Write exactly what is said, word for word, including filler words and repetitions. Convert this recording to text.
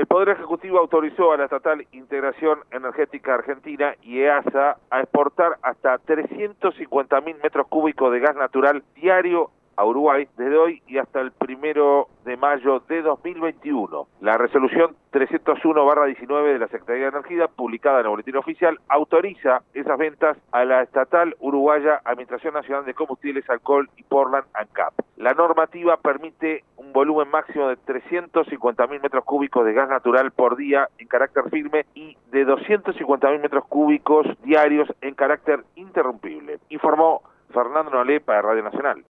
Poder Ejecutivo autorizó a la estatal Integración Energética Argentina y E A S A a exportar hasta trescientos cincuenta mil metros cúbicos de gas natural diario a Uruguay desde hoy y hasta el primero de mayo de dos mil veintiuno. La resolución trescientos uno barra diecinueve de la Secretaría de Energía, publicada en el Boletín Oficial, autoriza esas ventas a la estatal uruguaya Administración Nacional de Combustibles, Alcohol y Portland ANCAP. La normativa permite un volumen máximo de trescientos cincuenta mil metros cúbicos de gas natural por día en carácter firme y de doscientos cincuenta mil metros cúbicos diarios en carácter interrumpible, informó Fernando Nolé para Radio Nacional.